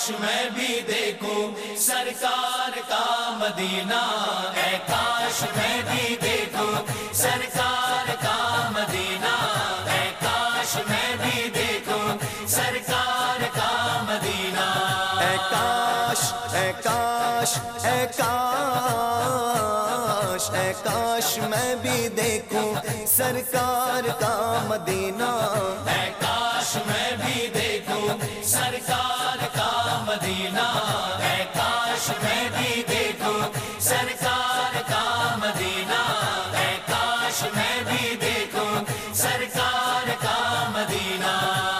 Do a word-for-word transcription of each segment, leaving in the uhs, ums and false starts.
کاش میں بھی دیکھوں سرکار کا مدینہ، اے کاش میں بھی دیکھوں سرکار کا مدینہ، اے کاش میں بھی دیکھوں سرکار کا مدینہ، اے کاش اے کاش اے کاش اے کاش میں بھی دیکھوں سرکار کا مدینہ، اے کاش میں بھی دیکھوں سرکار کا مدینہ، اے کاش میں بھی دیکھوں سرکار کا مدینہ، اے کاش میں بھی دیکھوں سرکار کا مدینہ۔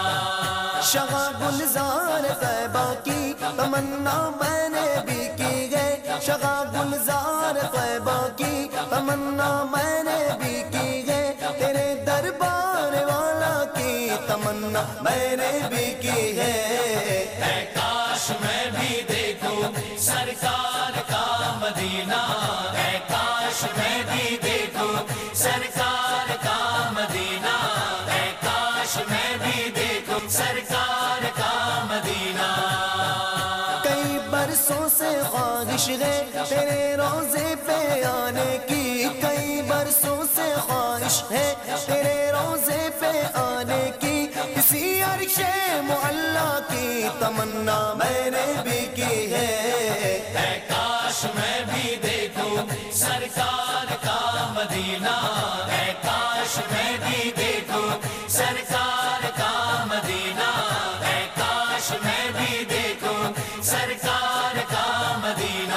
شغا گلزار طیبہ کی تمنا میں نے بھی کی ہے، شغا گلزار طیبہ کی تمنا میں نے بھی کی ہے، تیرے دربار والا کی تمنا میں نے بھی کی ہے، اے کاش میں بھی دیکھوں سرکار کا مدینہ، اے کاش میں بھی دیکھوں سرکار کا مدینہ، اے کاش میں بھی دیکھوں سرکار کا مدینہ۔ کئی برسوں سے خواہش ہے تیرے روضے پہ آنے کی، کئی برسوں سے خواہش ہے تیرے روضے پہ آنے کی، کسی عرش معلا کی تمنا میں نے بھی کی ہے، اے کاش میں بھی دیکھوں سرکار کا مدینہ، اے کاش میں بھی دیکھوں سرکار کا مدینہ، اے کاش میں بھی دیکھوں سرکار کا مدینہ۔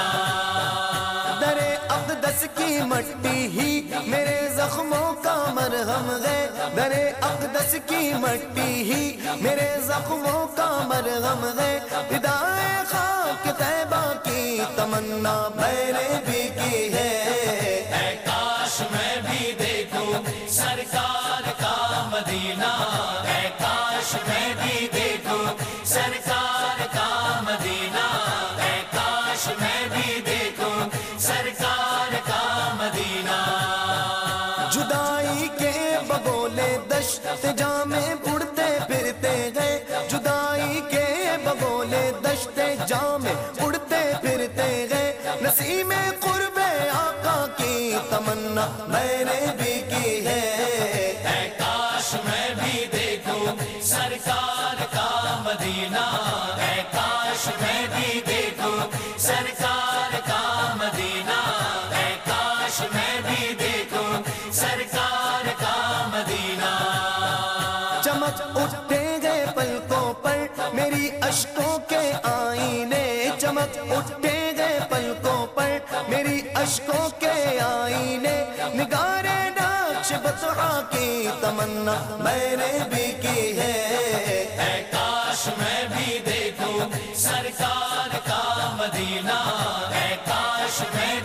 در اقدس کی مٹی ہی میرے زخموں کا مرہم ہے، در اقدس کی مٹی ہی میرے زخموں کا مرہم ہے، فدائے خاک طیبہ کی تمنا میں نے بھی کی ہے، اے کاش میں بھی دیکھوں سرکار کا مدینہ، اے کاش میں بھی دیکھوں سرکار کا مدینہ، اے کاش میں بھی دیکھوں سرکار کا مدینہ۔ جدائی کے بگولے دشت جامے اڑتے پھرتے گئے، جدائی کے بگولے دشت جامے اڑتے پھرتے گئے، نسیم قرب آقا کی تمنا میں نے بھی کی ہے، اے کاش میں بھی دیکھوں سرکار کا مدینہ، اے کاش میں بھی دیکھوں سرکار کا مدینہ، اے کاش میں بھی دیکھوں سرکار کا مدینہ۔ چمک اٹھتے گئے پلکوں پر میری اشکوں کے آئینے، چمک اٹھتے گئے پلکوں پر میری اشکوں کے آئینے، نگار نقش بطحا کی تمنا میں نے بھی کی ہے، اے کاش میں بھی دیکھوں سرکار کا مدینہ، اے کاش میں